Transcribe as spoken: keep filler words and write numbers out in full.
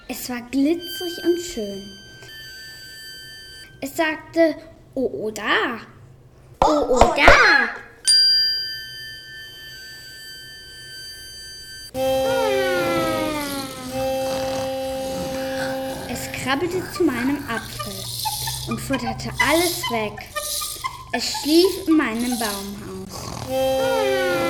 Es war glitzerig und schön. Es sagte, oh, oh, da. Oh, oh, da. Es krabbelte zu meinem Apfel und futterte alles weg. Es schlief in meinem Baumhaus.